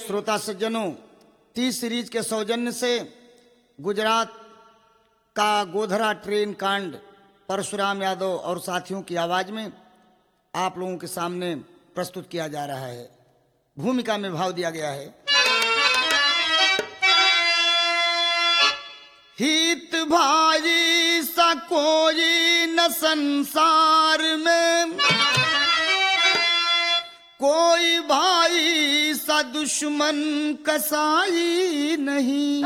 श्रोता सज्जनों, 30 सीरीज के सौजन्य से गुजरात का गोधरा ट्रेन कांड परशुराम यादव और साथियों की आवाज में आप लोगों के सामने प्रस्तुत किया जा रहा है। भूमिका में भाव दिया गया है। हित भाई सा कोई न संसार में, कोई भाई सा दुश्मन कसाई नहीं।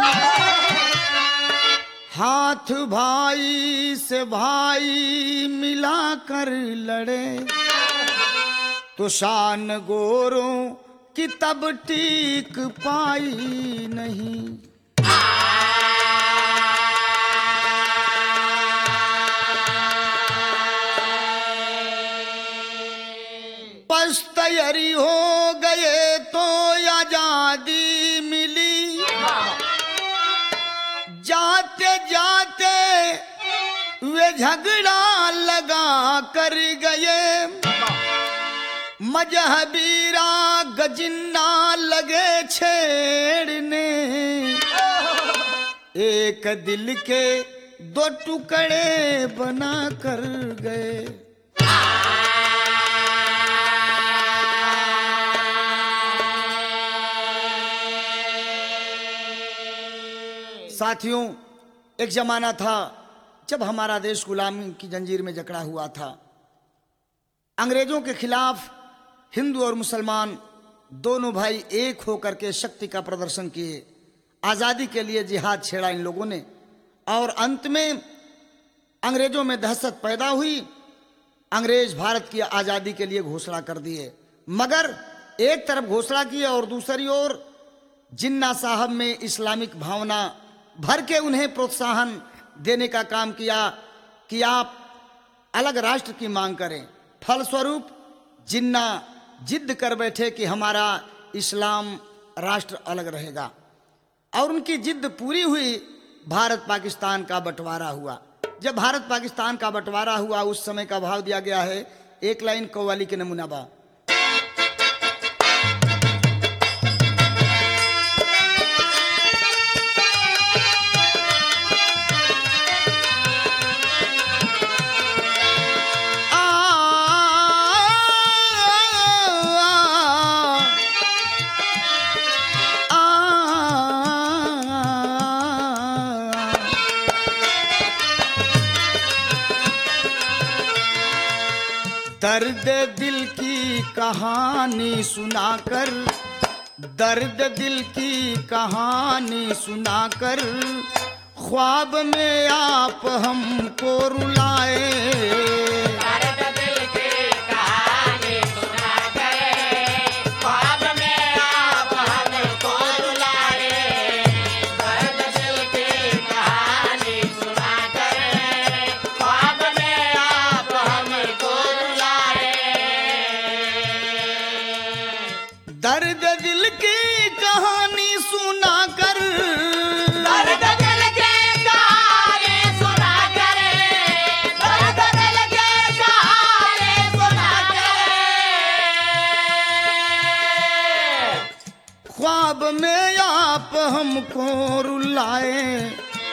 हाथ भाई से भाई मिलाकर लड़े तो शान गोरों की तब टीक पाई नहीं। पस्तैयारी हो गए तो आजादी मिली, जाते जाते वे झगड़ा लगा कर गए। मजहबीरा गजिन्ना लगे छेड़ने, एक दिल के दो टुकड़े बना कर गए। साथियों, एक जमाना था जब हमारा देश गुलामी की जंजीर में जकड़ा हुआ था। अंग्रेजों के खिलाफ हिंदू और मुसलमान दोनों भाई एक होकर के शक्ति का प्रदर्शन किए। आज़ादी के लिए जिहाद छेड़ा इन लोगों ने और अंत में अंग्रेजों में दहशत पैदा हुई। अंग्रेज भारत की आज़ादी के लिए घोषणा कर दिए, मगर एक तरफ घोषणा की और दूसरी ओर जिन्ना साहब में इस्लामिक भावना भर के उन्हें प्रोत्साहन देने का काम किया कि आप अलग राष्ट्र की मांग करें। फलस्वरूप जिन्ना जिद कर बैठे कि हमारा इस्लाम राष्ट्र अलग रहेगा और उनकी जिद पूरी हुई। भारत पाकिस्तान का बंटवारा हुआ। जब भारत पाकिस्तान का बंटवारा हुआ उस समय का भाव दिया गया है। एक लाइन कव्वाली के नमूना बा। दर्द दिल की कहानी सुनाकर, दर्द दिल की कहानी सुनाकर, ख्वाब में आप हमको रुलाए। दर्द दिल की कहानी सुनाकर, दर्द दिल की कहानी सुनाकर, दर्द दिल की कहानी सुनाकर, ख्वाब में आप हमको रुलाए।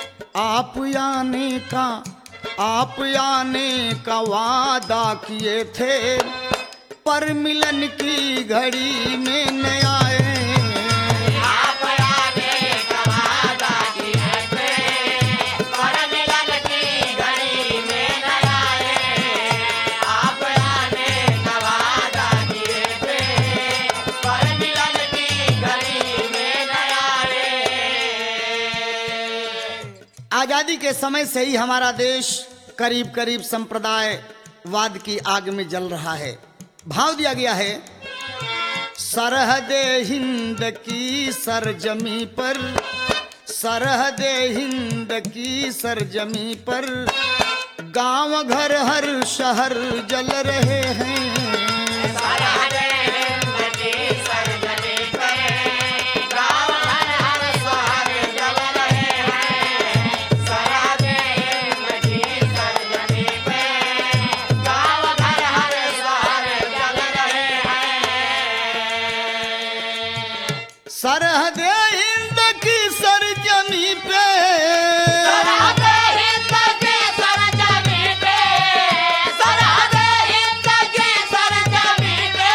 आप आने का वादा किए थे, पर मिलन की घड़ी में न आए। आप आने का वादा किए थे, पर मिलन की घड़ी में न आए। आप आने का वादा किए थे, पर मिलन की घड़ी में न आए। आजादी के समय से ही हमारा देश करीब करीब संप्रदायवाद की आग में जल रहा है। भाव दिया गया है। सरहदे हिंद की सरजमी पर, सरहदे हिंद की सरजमी पर, गांव घर हर शहर जल रहे हैं। सरहदे हिंद की सरजमी पर, गांव घर हर शहर जल रहे हैं। सरहदे हिंद की सरजमी पर, गांव घर हर शहर जल रहे हैं। सरहद हिंद की सरजमी पे सरहद हिंद की सरजमी पे, सरहद हिंद की सरजमी पे,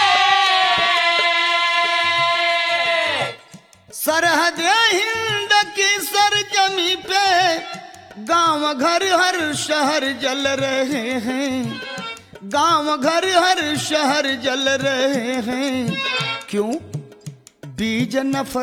सरहद हिंद की सरजमी पे गांव घर हर शहर जल रहे हैं, गांव घर हर शहर जल रहे हैं। क्यों? बीज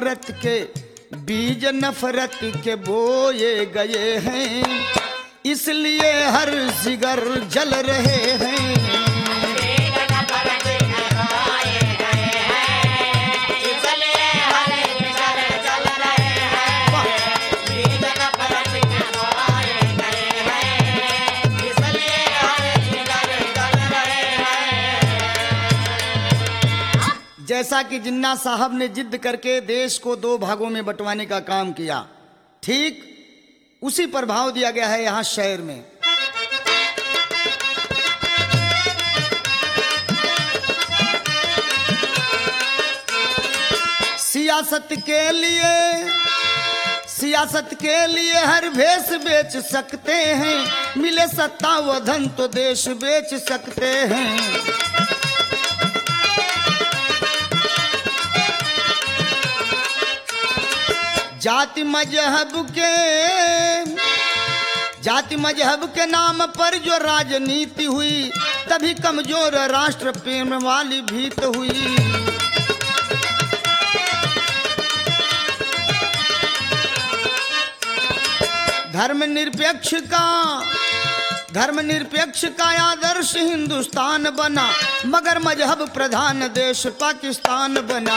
नफरत के बोए गए हैं, इसलिए हर जिगर जल रहे हैं। बीज नफरत के बोए गए हैं, इसलिए हर जिगर जल रहे हैं। बीज नफरत के बोए गए हैं, इसलिए हर जिगर जल रहे हैं। जैसा कि जिन्ना साहब ने जिद करके देश को 2 भागों में बंटवाने का काम किया, ठीक उसी प्रभाव दिया गया है यहाँ शहर में। सियासत के लिए हर भेष बेच सकते हैं, मिले सत्ता व धन तो देश बेच सकते हैं। जाति मजहब के नाम पर जो राजनीति हुई, तभी कमजोर राष्ट्र प्रेम वाली भीत हुई। धर्मनिरपेक्ष का आदर्श हिंदुस्तान बना, मगर मजहब प्रधान देश पाकिस्तान बना।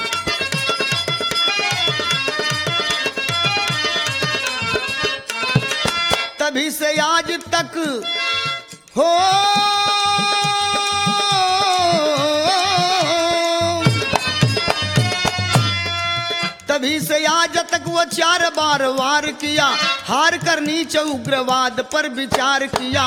तभी से आज तक हो तभी से आज तक वो 4 बार वार किया, हार कर नीचे उग्रवाद पर विचार किया।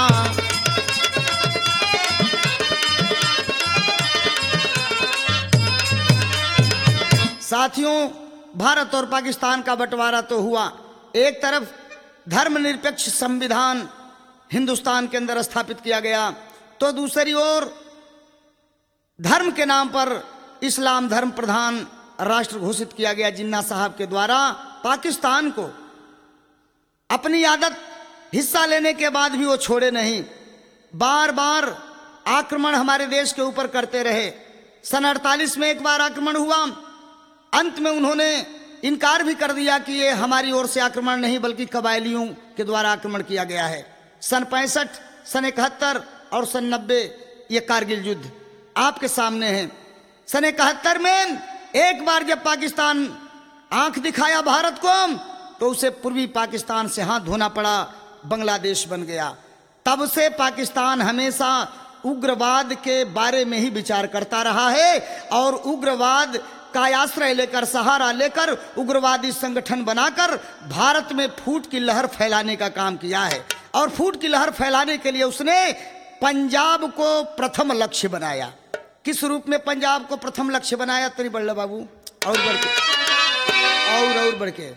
साथियों, भारत और पाकिस्तान का बंटवारा तो हुआ, एक तरफ धर्मनिरपेक्ष संविधान हिंदुस्तान के अंदर स्थापित किया गया, तो दूसरी ओर धर्म के नाम पर इस्लाम धर्म प्रधान राष्ट्र घोषित किया गया जिन्ना साहब के द्वारा। पाकिस्तान को अपनी आदत हिस्सा लेने के बाद भी वो छोड़े नहीं, बार बार आक्रमण हमारे देश के ऊपर करते रहे। सन 48 में एक बार आक्रमण हुआ, अंत में उन्होंने इनकार भी कर दिया कि ये हमारी ओर से आक्रमण नहीं बल्कि कबायलियों के द्वारा आक्रमण किया गया है। सन 65, सन 71 और सन 90 ये कारगिल युद्ध आपके सामने है। सन 71 में एक बार जब पाकिस्तान आंख दिखाया भारत को, तो उसे पूर्वी पाकिस्तान से हाथ धोना पड़ा, बांग्लादेश बन गया। तब से पाकिस्तान हमेशा उग्रवाद के बारे में ही विचार करता रहा है और उग्रवाद का आश्रय लेकर, सहारा लेकर उग्रवादी संगठन बनाकर भारत में फूट की लहर फैलाने का काम किया है। और फूट की लहर फैलाने के लिए उसने पंजाब को प्रथम लक्ष्य बनाया। किस रूप में पंजाब को प्रथम लक्ष्य बनाया? तरी बढ़ बाबू, और बढ़ के, और बढ़ के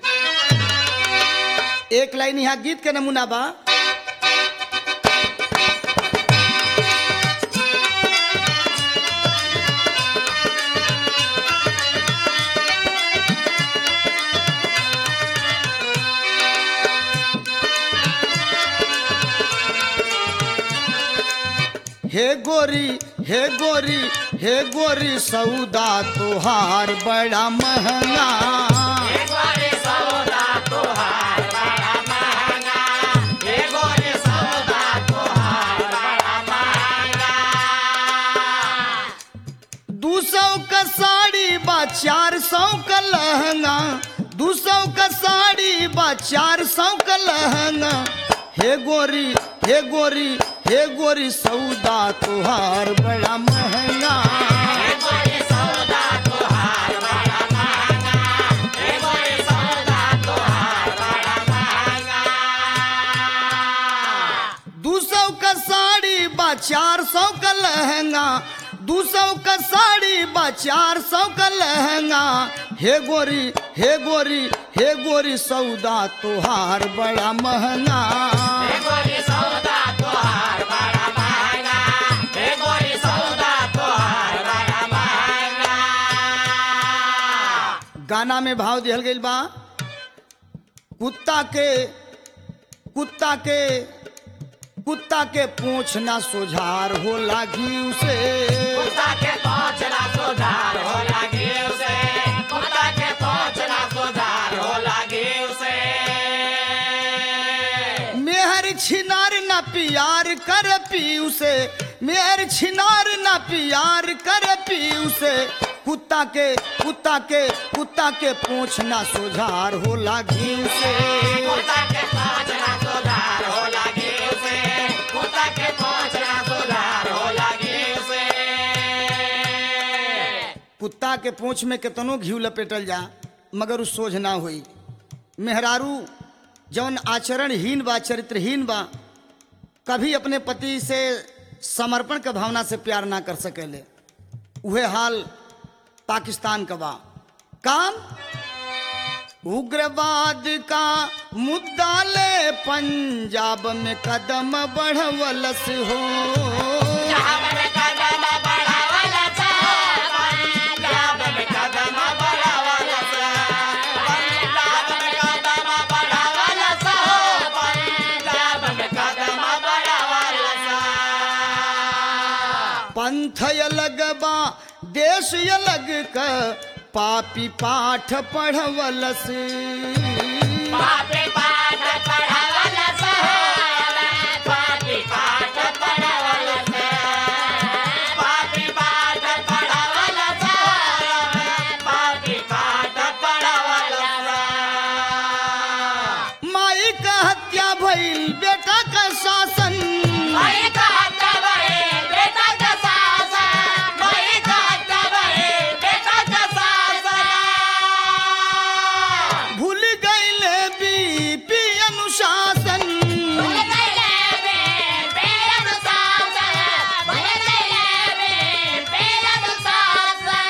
एक लाइन यहाँ गीत के नमूना बा। हे गोरी हे गोरी हे गोरी सौदा तोहार बड़ा महंगा, हे गोरी सौदा तोहार बड़ा महंगा, हे गोरी सौदा तोहार बड़ा महंगा। 200 का साड़ी बा 400 का लहंगा, 200 का साड़ी बा 400 का लहंगा। हे गोरी हे गोरी हे गोरी सौदा तुहार बड़ा महंगा, हे गोरी सौदा तोहार बड़ा महंगा, हे गोरी सौदा तोहार बड़ा महंगा। 200 का साड़ी बा 400 का लहंगा, 200 का साड़ी बा 400 का लहंगा। हे गोरी हे गोरी हे गोरी सौदा तोहार बड़ा महंगा। हे गोरी सौदा तोहार बड़ा महंगा। हे गोरी सौदा तोहार बड़ा महंगा। गाना में भाव दिहल गइल बा, कुत्ता के पूंछ ना सोझार हो लागी उसे। कुत्ता के पहुंचना सुधार हो लगी उसे। कुत्ता के पहुंचना सुधार हो लगी उसे। मेहर छिनार ना प्यार कर पी उसे। मेहर छिनार ना प्यार कर पी उसे। कुत्ता के पूंछ ना सोझार हो लागी उसे। कुत्ता के पहुंचना सुधार हो लगी उसे। कुत्ता के पहुंचना सुधार हो लगी उसे। कुत्ता के पूंछ में कितनो घी लपेटल जा मगर उस सोझ ना हुई। मेहरारू जौन आचरणहीन बा, चरित्रहीन बा, कभी अपने पति से समर्पण के भावना से प्यार ना कर सकेले। उहे हाल पाकिस्तान का बा। काम उग्रवाद का मुद्दा ले पंजाब में कदम बढ़वलस हो। पंजाब में कदम बढ़ावलस। पंजाब में कदम बढ़ावलस। पंजाब में कदम बढ़ावलस। पंजाब में कदम बढ़ावलस। पंथ अलग बा देश अलग का पापी पाठ पढ़वलस। पापी पाठ पढ़ावलस। पापी पाठ पढ़ावलस। पापी पाठ पढ़ावलस। पापी पाठ पढ़ावलस। माई का हत्या भइल बेटा का शासन। माई का हत्या भइल बेटा का शासन। माई का हत्या भइल बेटा का शासन। भूल गइले बीपी अनुशासन। भूल गइले बीपी अनुशासन। भूल गइले बीपी अनुशासन।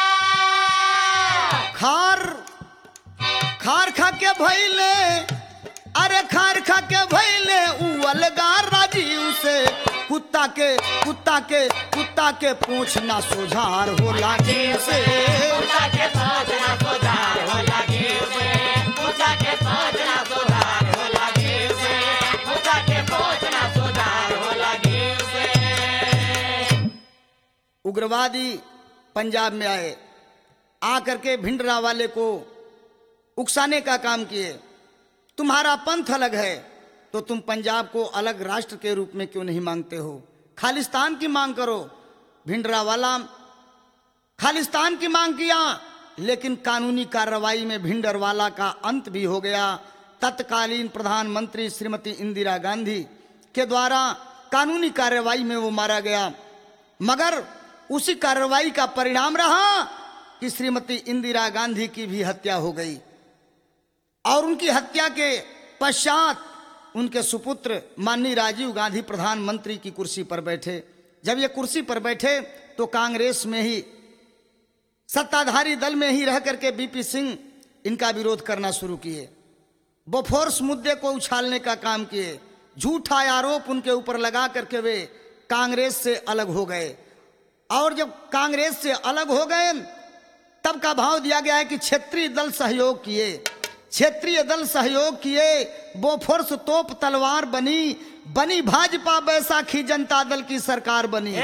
खार खा के भइले, अरे खार खा के भइले उ अलगा राजीव से। कुत्ता के पूंछ ना सोझार हो लागी से। कुत्ता के पहुंचना सुधार हो लगी उसे। कुत्ता के पहुंचना सुधार हो लगी उसे। कुत्ता के पहुंचना सुधार हो लगी उसे। उग्रवादी पंजाब में आए, आकर के भिंडरा वाले को उकसाने का काम किए। तुम्हारा पंथ अलग है तो तुम पंजाब को अलग राष्ट्र के रूप में क्यों नहीं मांगते हो? खालिस्तान की मांग करो। भिंडरा वाला खालिस्तान की मांग किया, लेकिन कानूनी कार्रवाई में भिंडरवाला का अंत भी हो गया। तत्कालीन प्रधानमंत्री श्रीमती इंदिरा गांधी के द्वारा कानूनी कार्रवाई में वो मारा गया। मगर उसी कार्रवाई का परिणाम रहा कि श्रीमती इंदिरा गांधी की भी हत्या हो गई और उनकी हत्या के पश्चात उनके सुपुत्र माननीय राजीव गांधी प्रधानमंत्री की कुर्सी पर बैठे। जब ये कुर्सी पर बैठे तो कांग्रेस में ही, सत्ताधारी दल में ही रह करके बीपी सिंह इनका विरोध करना शुरू किए। बोफोर्स मुद्दे को उछालने का काम किए। झूठा आरोप उनके ऊपर लगा करके वे कांग्रेस से अलग हो गए। और जब कांग्रेस से अलग हो गए तब का भाव दिया गया है कि क्षेत्रीय दल सहयोग किए। क्षेत्रीय दल सहयोग किए, बोफोर्स तोप तलवार बनी भाजपा बैसाखी जनता दल की सरकार बनी।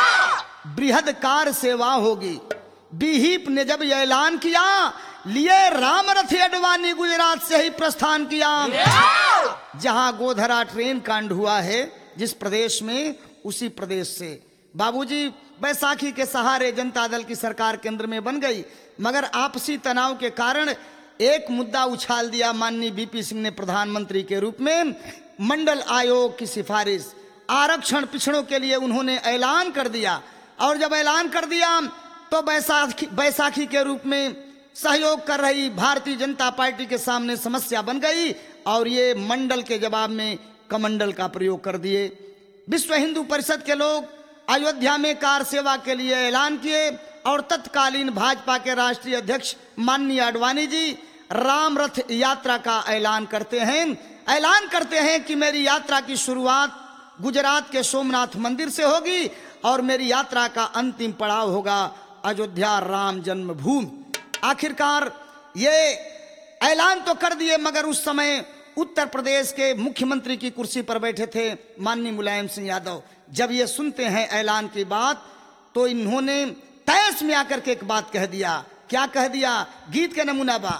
बृहदकार सेवा होगी। बीहीप ने जब यह ऐलान किया, लिए रामरथ अडवाणी गुजरात से ही प्रस्थान किया। जहां गोधरा ट्रेन कांड हुआ है जिस प्रदेश में, उसी प्रदेश से बाबूजी बैसाखी के सहारे जनता दल की सरकार केंद्र में बन गई। मगर आपसी तनाव के कारण एक मुद्दा उछाल दिया माननीय बीपी सिंह ने प्रधानमंत्री के रूप में। मंडल आयोग की सिफारिश, आरक्षण पिछड़ों के लिए उन्होंने ऐलान कर दिया। और जब ऐलान कर दिया तो बैसाखी के रूप में सहयोग कर रही भारतीय जनता पार्टी के सामने समस्या बन गई और ये मंडल के जवाब में कमंडल का प्रयोग कर दिए। विश्व हिंदू परिषद के लोग अयोध्या में कार सेवा के लिए ऐलान किए और तत्कालीन भाजपा के राष्ट्रीय अध्यक्ष माननीय आडवाणी जी राम रथ यात्रा का ऐलान करते हैं कि मेरी यात्रा की शुरुआत गुजरात के सोमनाथ मंदिर से होगी और मेरी यात्रा का अंतिम पड़ाव होगा अयोध्या राम जन्मभूमि। आखिरकार ये ऐलान तो कर दिए, मगर उस समय उत्तर प्रदेश के मुख्यमंत्री की कुर्सी पर बैठे थे माननीय मुलायम सिंह यादव। जब ये सुनते हैं ऐलान की बात तो इन्होंने तैस में आकर के एक बात कह दिया। क्या कह दिया? गीत के नमूना बा।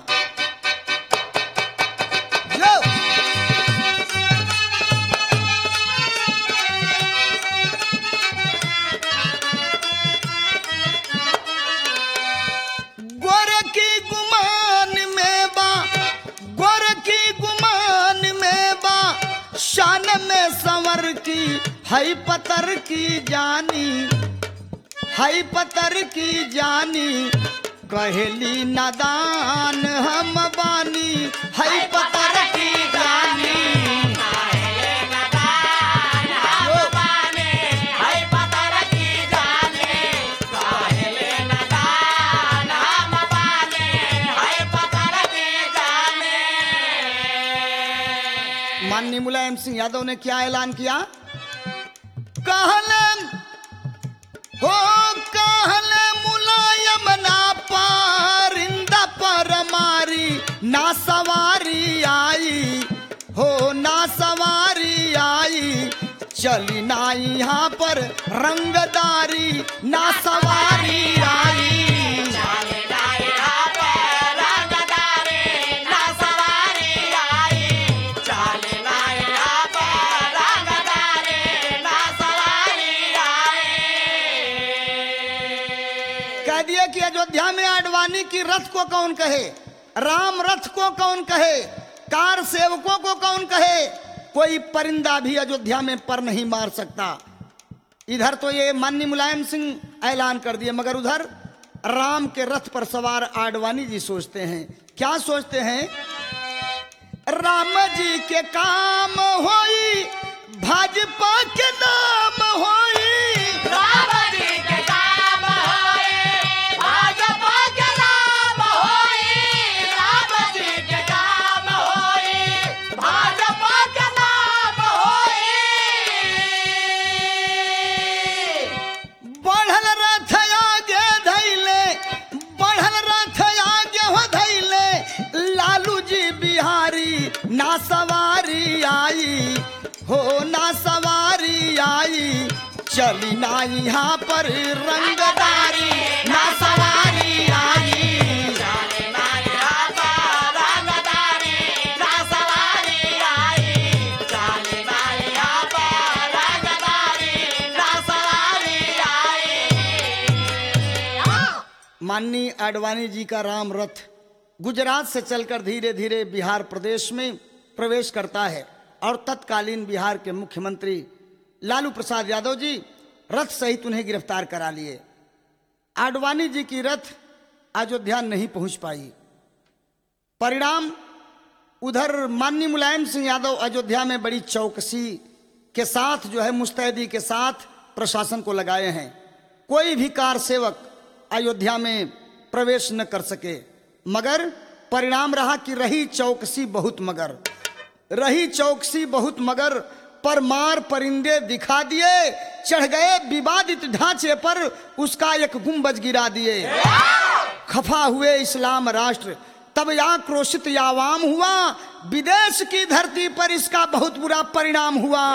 शान में संवर की हई पतर की जानी, हई पतर की जानी कहेली नादान हम बानी, हई पतर की जानी माननीय मुलायम सिंह यादव ने क्या ऐलान किया? कहले मुलायम ना पारिंदा पर मारी ना सवारी आई हो, ना सवारी आई चली ना यहाँ पर रंगदारी ना सवारी आई। कि अयोध्या में आडवाणी की रथ को कौन कहे, राम रथ को कौन कहे, कार सेवकों को कौन कहे, कोई परिंदा भी अयोध्या में पर नहीं मार सकता। इधर तो ये माननीय मुलायम सिंह ऐलान कर दिए, मगर उधर राम के रथ पर सवार आडवाणी जी सोचते हैं। क्या सोचते हैं? राम जी के काम होई भाजपा के नाम होई, राम जी के काम होई भाजपा के नाम होई, राम जी के काम होई भाजपा के नाम होई। बढ़ल रथ आगे धैले, बढ़ल रथ आगे हो धैले लालू जी बिहारी ना सवारी आई हो, ना सवारी आई चली ना यहाँ पर रंगदारी ना सवारी आई। चली ना यहाँ पर रंगदारी ना सवारी आई, चली ना यहाँ पर रंगदारी ना सवारी आई। माननीय आडवाणी जी का राम रथ गुजरात से चलकर धीरे धीरे बिहार प्रदेश में प्रवेश करता है और तत्कालीन बिहार के मुख्यमंत्री लालू प्रसाद यादव जी रथ सहित उन्हें गिरफ्तार करा लिए। आडवाणी जी की रथ अयोध्या नहीं पहुंच पाई। परिणाम उधर माननीय मुलायम सिंह यादव अयोध्या में बड़ी चौकसी के साथ जो है मुस्तैदी के साथ प्रशासन को लगाए हैं। कोई भी कार सेवक अयोध्या में प्रवेश न कर सके, मगर परिणाम रहा कि रही चौकसी बहुत मगर, रही चौकसी बहुत मगर पर मार परिंदे दिखा दिए, चढ़ गए विवादित ढांचे पर उसका एक गुंबज गिरा दिए। खफा हुए इस्लाम राष्ट्र तब आक्रोशित आवाम हुआ, विदेश की धरती पर इसका बहुत बुरा परिणाम हुआ।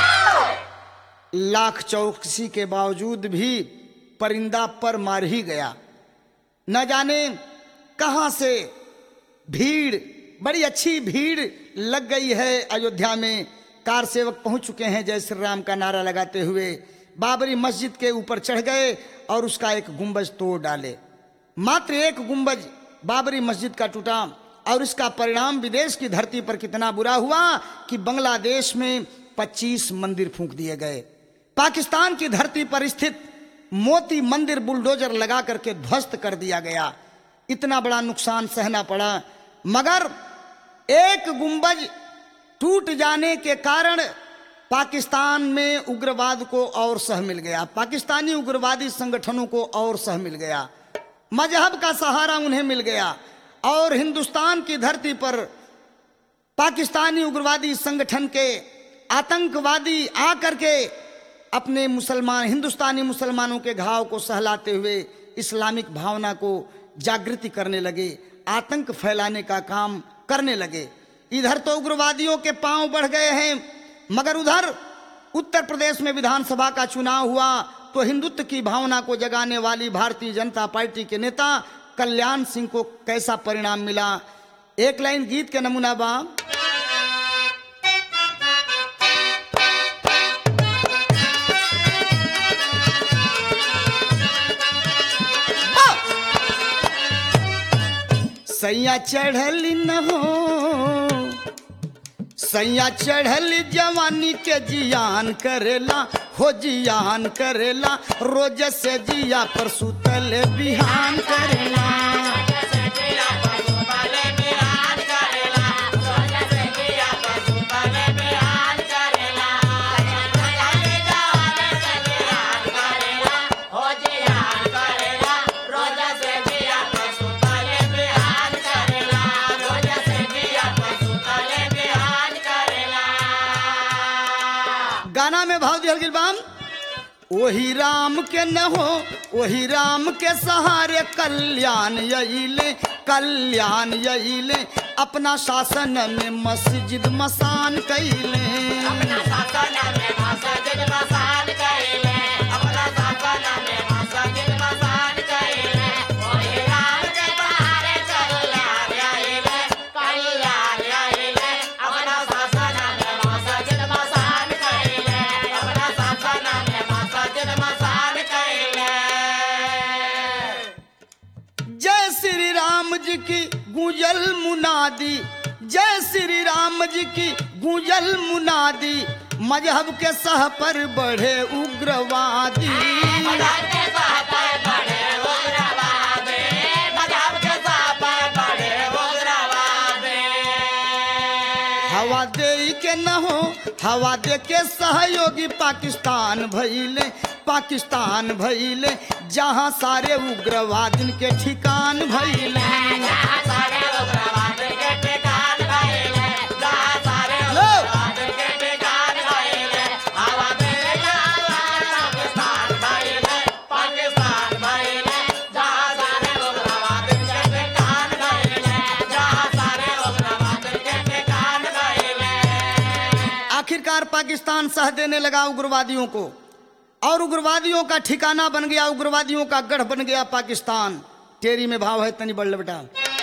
लाख चौकसी के बावजूद भी परिंदा पर मार ही गया। न जाने कहां से भीड़, बड़ी अच्छी भीड़ लग गई है अयोध्या में। कार सेवक पहुंच चुके हैं जय श्री राम का नारा लगाते हुए, बाबरी मस्जिद के ऊपर चढ़ गए और उसका एक गुंबज तोड़ डाले। मात्र एक गुंबज बाबरी मस्जिद का टूटा और इसका परिणाम विदेश की धरती पर कितना बुरा हुआ कि बांग्लादेश में 25 मंदिर फूंक दिए गए। पाकिस्तान की धरती पर स्थित मोती मंदिर बुलडोजर लगा करके ध्वस्त कर दिया गया। इतना बड़ा नुकसान सहना पड़ा, मगर एक गुंबज टूट जाने के कारण पाकिस्तान में उग्रवाद को और सह मिल गया, पाकिस्तानी उग्रवादी संगठनों को और सह मिल गया, मजहब का सहारा उन्हें मिल गया और हिंदुस्तान की धरती पर पाकिस्तानी उग्रवादी संगठन के आतंकवादी आकर के अपने हिंदुस्तानी मुसलमानों के घाव को सहलाते हुए इस्लामिक भावना को जागृति करने लगे, आतंक फैलाने का काम करने लगे। इधर तो उग्रवादियों के पांव बढ़ गए हैं, मगर उधर उत्तर प्रदेश में विधानसभा का चुनाव हुआ तो हिंदुत्व की भावना को जगाने वाली भारतीय जनता पार्टी के नेता कल्याण सिंह को कैसा परिणाम मिला। एक लाइन गीत के नमूना बा। सैया चढ़ल न हो, सैया चढ़ल जवानी के जियान करेला हो, जियान करेला, रोज से जिया पर सुतल बिहान करेला। गाना में भाव दिया गिलबाम, वही राम के न हो, वही राम के सहारे कल्याण यईले, कल्याण यईले, अपना शासन में मस्जिद मसान कैले, अपना शासन में मस्जिद मसान कैले, अपना शासन में मस्जिद मसान कैले, वही राम के सहारे कल्याण यईले, कल्याण यईले, अपना शासन में मस्जिद मसान कैले, अपना शासन में मस्जिद मसान कैले। जय श्री राम जी की गूंजल मुनादी, जय श्री राम जी की गूंजल मुनादी, मजहब के सह पर बढ़े उग्रवादी, मजहब के सह पर बढ़े उग्रवादी, मजहब के सह पर बढ़े उग्रवादी। हवा दे के न हो, हवा दे के सहयोगी पाकिस्तान भइले, पाकिस्तान भइले, जहाँ सारे उग्रवादिन के ठिकान भइले, जहाँ सारे उग्रवादिन के ठिकान भइले, जहाँ सारे उग्रवादिन के ठिकान भइले, हवा दे पाकिस्तान भइले, पाकिस्तान भइले, जहाँ सारे उग्रवादिन के ठिकान भइले, जहाँ सारे उग्रवादिन के ठिकान भइले। आखिरकार पाकिस्तान सह देने लगा उग्रवादियों को और उग्रवादियों का ठिकाना बन गया, उग्रवादियों का गढ़ बन गया पाकिस्तान। टेरी में भाव है तनी बढ़ बेटा।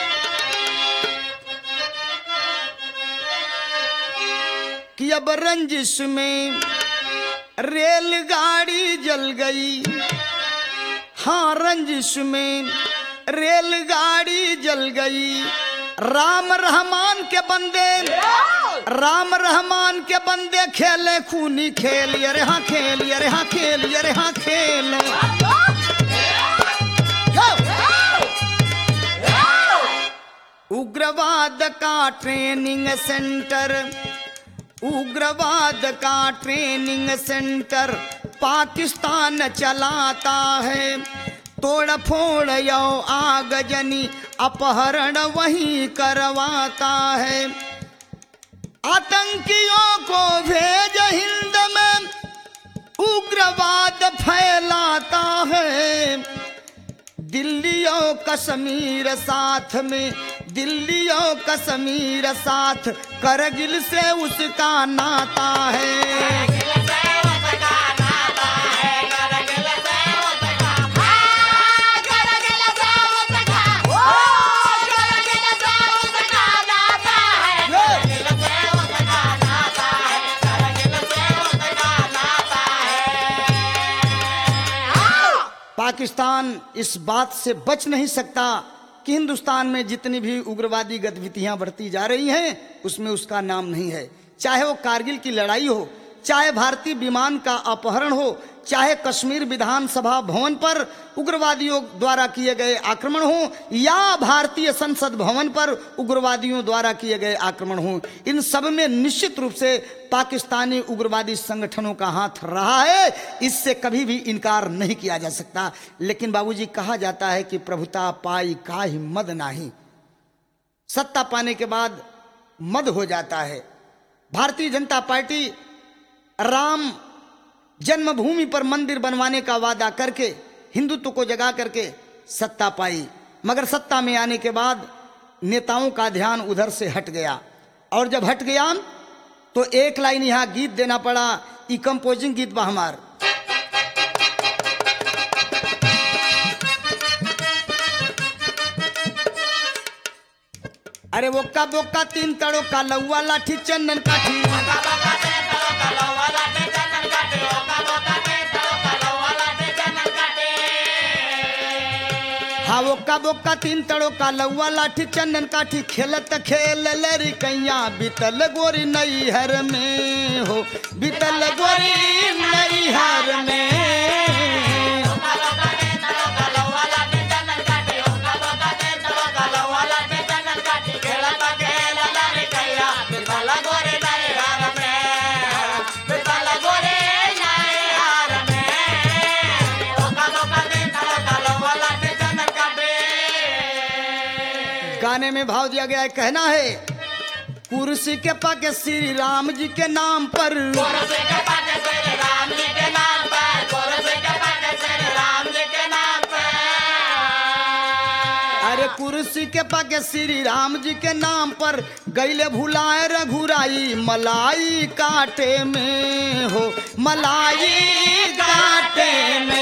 कि अब रंजिश में रेलगाड़ी जल गई, हाँ रंजिश में रेलगाड़ी जल गई, राम रहमान के बंदे, राम रहमान के बंदे खेले खूनी खेल, अरे हाँ खेल, अरे हाँ खेल, अरे हाँ खेल। उग्रवाद का ट्रेनिंग सेंटर, उग्रवाद का ट्रेनिंग सेंटर पाकिस्तान चलाता है, तोड़ फोड़ यो आगजनी अपहरण वहीं करवाता है, आतंकियों को भेज हिंद में उग्रवाद फैलाता है, दिल्लियों कश्मीर साथ में, दिल्लियों कश्मीर साथ, करगिल से उसका नाता है, पाकिस्तान इस बात से बच नहीं सकता कि हिंदुस्तान में जितनी भी उग्रवादी गतिविधियां बढ़ती जा रही हैं उसमें उसका नाम नहीं है। चाहे वो कारगिल की लड़ाई हो, चाहे भारतीय विमान का अपहरण हो, चाहे कश्मीर विधानसभा भवन पर उग्रवादियों द्वारा किए गए आक्रमण हो या भारतीय संसद भवन पर उग्रवादियों द्वारा किए गए आक्रमण हो, इन सब में निश्चित रूप से पाकिस्तानी उग्रवादी संगठनों का हाथ रहा है। इससे कभी भी इनकार नहीं किया जा सकता। लेकिन बाबूजी, कहा जाता है कि प्रभुता पाई काहि मद नाही, सत्ता पाने के बाद मद हो जाता है। भारतीय जनता पार्टी राम जन्मभूमि पर मंदिर बनवाने का वादा करके हिंदुत्व को जगा करके सत्ता पाई, मगर सत्ता में आने के बाद नेताओं का ध्यान उधर से हट गया। और जब हट गया तो एक लाइन यहां गीत देना पड़ा। ई कंपोजिंग गीत बा हमार। अरे वोक्का बोक्का तीन तड़ो का लौवा लाठी चंदन काठी, हाँ वोक्का बोक्का तीन तड़ो का लौवा लाठी चंदन काठी, खेलत खेल लरी कैया बीतल गोरी नैहर में हो, बीतल गोरी नैहर में। गाने में भाव दिया गया है, कहना है कुर्सी के पाके श्री राम जी के नाम पर, कुर्सी के पाके श्री राम जी के नाम पर, कुर्सी के पाके श्री राम जी के नाम पर। अरे कुर्सी के पाके श्री राम जी के नाम पर गईले भुलाए रघुराई मलाई काटे में हो, मलाई काटे में।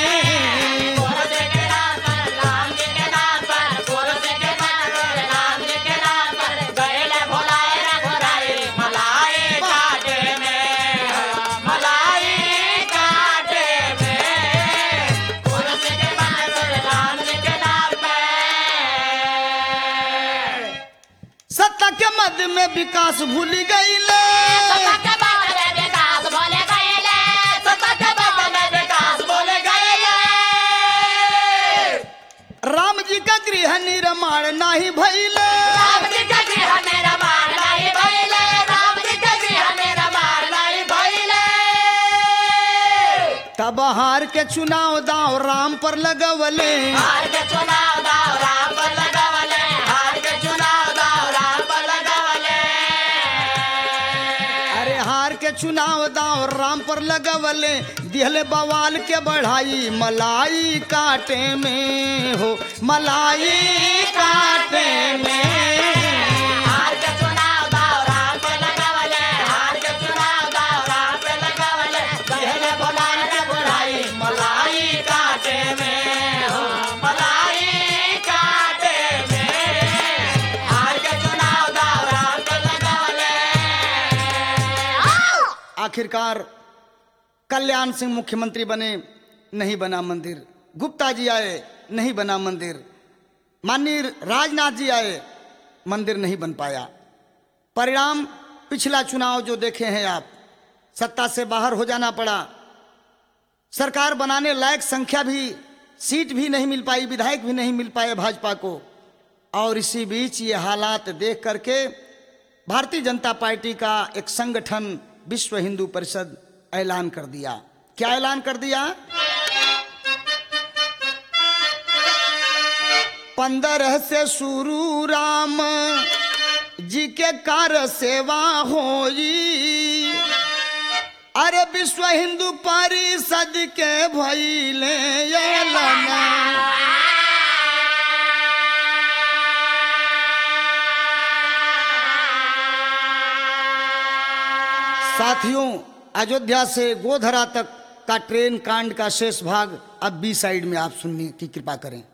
मध्य में विकास भूल गई, राम जी का गृह निर्माण नहीं भइले, राम जी का गृह निर्माण नहीं भइले, राम जी का गृह निर्माण नहीं भइले। तब हार के चुनाव दाव राम पर लगवले, हार के चुनाव दाव राम पर लगवले, हार के चुनाव दाव राम पर लगवले। अरे हार के चुनाव दाव राम पर लगवले, दिहले बवाल के बढ़ाई मलाई काटे में हो, मलाई काटे में। हार के चुनाव दाव राम पर लगवले, हार के चुनाव दाव राम पर लगवले, दिहले बवाल के बढ़ाई मलाई काटे में हो, मलाई काटे में। हार के चुनाव दाव राम पर लगवले। आखिरकार कल्याण सिंह मुख्यमंत्री बने, नहीं बना मंदिर। गुप्ता जी आए, नहीं बना मंदिर। माननीय राजनाथ जी आए, मंदिर नहीं बन पाया। परिणाम पिछला चुनाव जो देखे हैं आप, सत्ता से बाहर हो जाना पड़ा, सरकार बनाने लायक संख्या भी, सीट भी नहीं मिल पाई, विधायक भी नहीं मिल पाए भाजपा को। और इसी बीच ये हालात देख करके भारतीय जनता पार्टी का एक संगठन विश्व हिंदू परिषद ऐलान कर दिया। क्या ऐलान कर दिया? 15 से शुरू राम जी के कार्य सेवा होई, अरे विश्व हिंदू परिषद के भइले ऐलान। साथियों, अयोध्या से गोधरा तक का ट्रेन कांड का शेष भाग अब बी साइड में आप सुनने की कृपा करें।